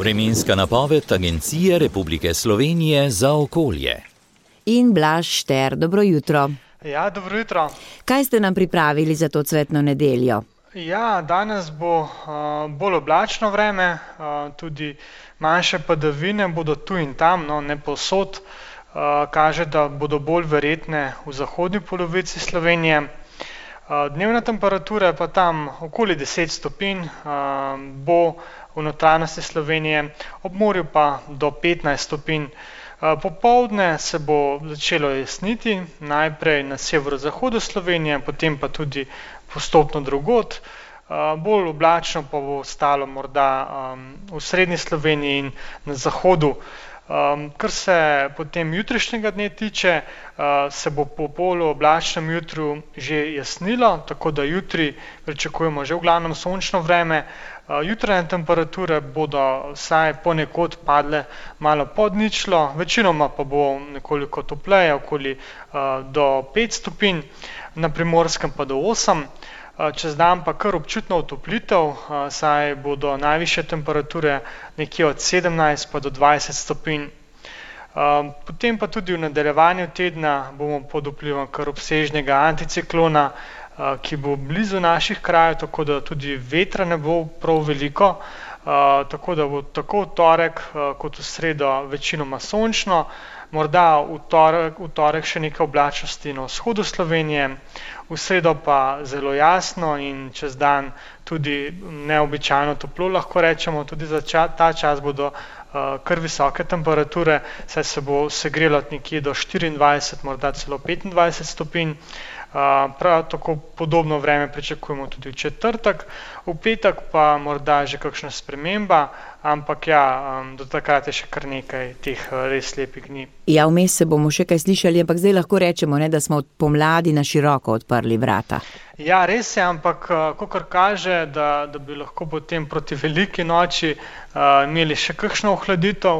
Vremenska napoved Agencije Republike Slovenije za okolje. In Blaž Šter, dobro jutro. Ja, dobro jutro. Kaj ste nam pripravili za to cvetno nedeljo? Ja, danes bo bolj oblačno vreme, tudi manjše padavine bodo tu in tam, no, ne povsod. Kaže, da bodo bolj verjetne v zahodni polovici Slovenije. Dnevna temperatura pa tam okoli 10 stopinj, bo v notranjosti Slovenije, ob morju pa do 15 stopinj. Popoldne se bo začelo jasniti, najprej na severozahodu Slovenije, potem pa tudi postopno drugod. Bolj oblačno pa bo ostalo morda v srednji Sloveniji in na zahodu. Kar se potem jutrišnjega dne tiče, se bo po polooblačnem jutru že jasnilo, tako da jutri pričakujemo že v glavnem sončno vreme. Jutranje temperature bodo vsaj ponekod padle malo pod ničlo, večinoma pa bo nekoliko topleje, okoli do 5 stopinj, na Primorskem pa do 8. Čez dan pa kar občutno otoplitev, saj bodo najvišje temperature nekje od 17 pa do 20 stopinj. Potem pa tudi v nadaljevanju tedna bomo pod vplivom kar obsežnega anticiklona, ki bo blizu naših krajev, tako da tudi vetra ne bo prav veliko, tako da bo tako v torek kot v sredo večinoma sončno, morda v torek še nekaj oblačnosti na vzhodu Slovenije, v sredo pa zelo jasno in čez dan tudi neobičajno toplo, lahko rečemo, tudi za ta čas bodo kar visoke temperature, saj se bo segrelo nekje do 24, morda celo 25 stopinj. Prav tako podobno vreme pričakujemo tudi v četrtek, v petek pa morda že kakšna sprememba, ampak ja, do takrat je še kar nekaj teh res lepih dni. Ja, vmes se bomo še kaj slišali, ampak zdaj lahko rečemo, ne, da smo od pomladi na široko odprli vrata. Ja, res je, ampak kakor kaže, da bi lahko potem proti veliki noči imeli še kakšno ohladitev.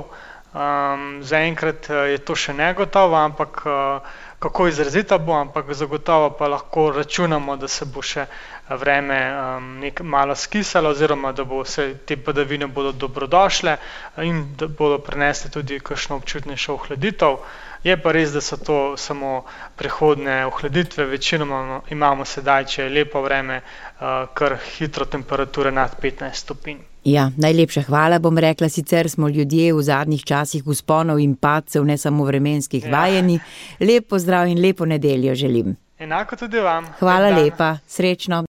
Zaenkrat je to še negotovo, ampak kako izrazita bo, ampak zagotovo pa lahko računamo, da se bo še vreme malo skisalo oziroma da bo se te padavine bodo dobrodošle in da bodo prinesle tudi kakšno občutnejšo ohladitev. Je pa res, da so to samo prehodne ohladitve, večinoma imamo sedaj, če je lepo vreme, kar hitro temperature nad 15 stopinj. Ja, najlepša hvala, bom rekla, sicer smo ljudje v zadnjih časih vzponov in padcev, ne samo vremenskih vajeni. Lep pozdrav in lepo nedeljo želim. Enako tudi vam. Hvala lepa, srečno.